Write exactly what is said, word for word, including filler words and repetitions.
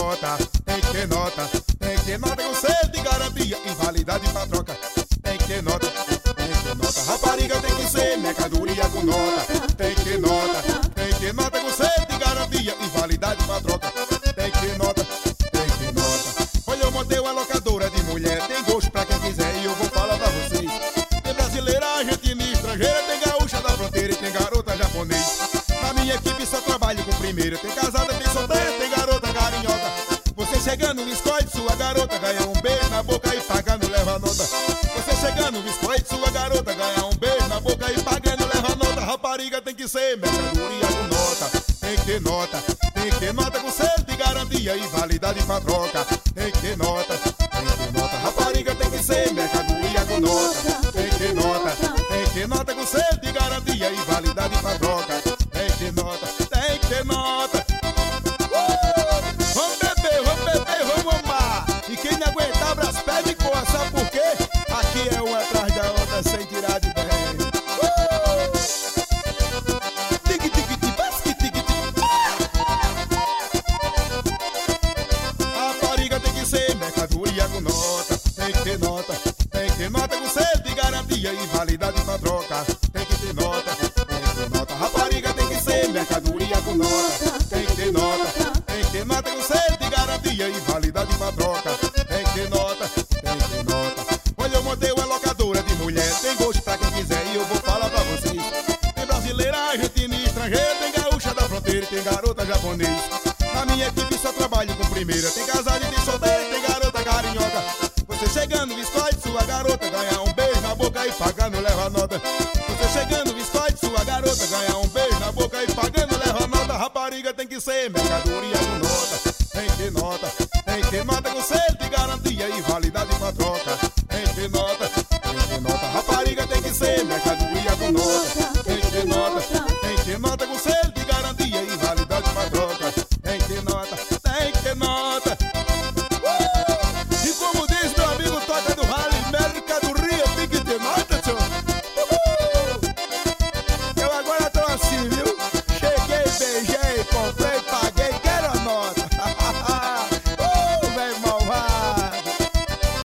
nota, tem que ter nota, tem que ter nota com selo de garantia e validade pra troca. Tem que ter nota, tem que ter nota. Rapariga tem que ser mercadoria com nota. Tem que ter nota, tem que ter nota com selo de garantia e validade pra troca. Tem que ter nota, tem que ter nota. Olha, eu montei uma locadora de mulher, tem gosto pra quem quiser e eu vou falar pra vocês. Tem brasileira, argentina e estrangeira, tem gaúcha da fronteira e tem garota japonês. Na minha equipe só trabalho com primeira. Tem casada, tem solteira, tem garota carinhosa. Você chegando no escote, sua garota ganha um beijo na boca e pagando leva nota. Você chegando no escote, sua garota ganha um beijo na boca e pagando leva nota. Rapariga tem que ser mercadoria com nota. Tem que ter nota, tem que ter nota com selo de garantia e validade pra troca. Tem que ter nota, tem que ter nota. Rapariga tem que ser mercadoria com nota. Tem que ter nota, tem que ter nota com selo de garantia e validade pra troca. Tem que ter nota, tem que ter nota. Uh! Vamos beber, vamos beber, vamos amar. E quem não aguentar, abraço, pede cor. Sabe por quê? Aqui é uma atrás da outra sem tirar de bem. Uh! Tique, tique, tique, basque, tique, tique. Rapariga tem que ser mercadoria com nota. Tem que ter nota, tem que ter nota com selo de garantia e validade pra troca. Tem que ter nota, tem que ter nota. Rapariga tem que ser mercadoria com nota. Tem que ter nota, tem que ter nota com selo de garantia e validade pra troca. Tem que ter nota, tem que ter nota. Olha, eu montei uma locadora de mulher, tem gosto pra quem quiser e eu vou falar pra vocês. Tem brasileira, argentina e estrangeira, tem gaúcha da fronteira e tem garota japonês. Na minha equipe só trabalho com primeira. Tem casada e tem solteira e tem garota carinhosa. Você chegando no escote, sua garota ganha um beijo na boca e pagando leva nota. Você chegando no escote, sua garota ganha um beijo na boca e pagando leva nota. Rapariga tem que ser mercadoria com nota. Tem que ter nota, tem que ter nota com selo de garantia e validade pra troca. Tem que ter nota, tem que ter nota. Rapariga tem que ser mercadoria com nota.